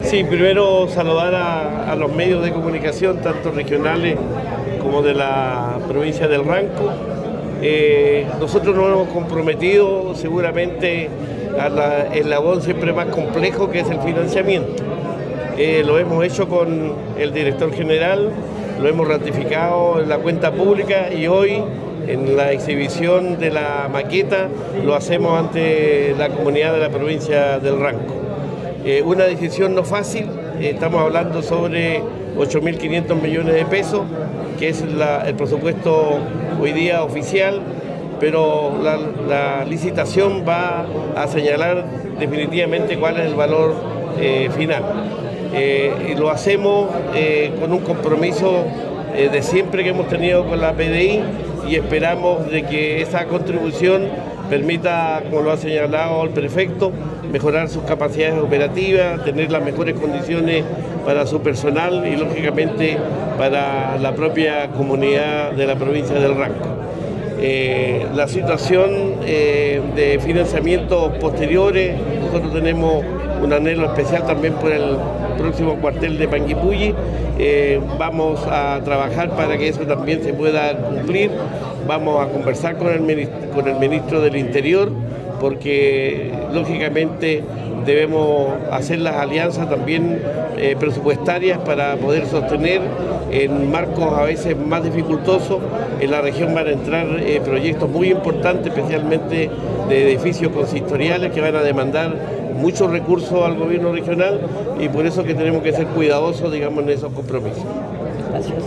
Sí, primero saludar a los medios de comunicación, tanto regionales como de la provincia del Ranco. Nosotros nos hemos comprometido seguramente al eslabón siempre más complejo, que es el financiamiento. Lo hemos hecho con el director general, lo hemos ratificado en la cuenta pública y hoy en la exhibición de la maqueta lo hacemos ante la comunidad de la provincia del Ranco. Una decisión no fácil, estamos hablando sobre 8.500 millones de pesos, que es el presupuesto hoy día oficial, pero la licitación va a señalar definitivamente cuál es el valor final. Y lo hacemos con un compromiso de siempre que hemos tenido con la PDI y esperamos de que esa contribución permita, como lo ha señalado el prefecto, mejorar sus capacidades operativas, tener las mejores condiciones para su personal y lógicamente para la propia comunidad de la provincia del Ranco. La situación de financiamientos posteriores, nosotros tenemos un anhelo especial también por el próximo cuartel de Panguipulli. Vamos a trabajar para que eso también se pueda cumplir. Vamos a conversar con el ministro del Interior, porque lógicamente debemos hacer las alianzas también presupuestarias para poder sostener en marcos a veces más dificultosos. En la región van a entrar proyectos muy importantes, especialmente de edificios consistoriales que van a demandar muchos recursos al gobierno regional y por eso que tenemos que ser cuidadosos, digamos, en esos compromisos. Gracias.